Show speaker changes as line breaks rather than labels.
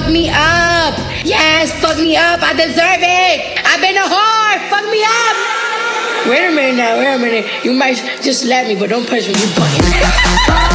fuck me up. Yes, fuck me up. I deserve it. I've been a whore. Fuck me up. Wait a minute now. You might just slap me, but don't punch me. You fucking.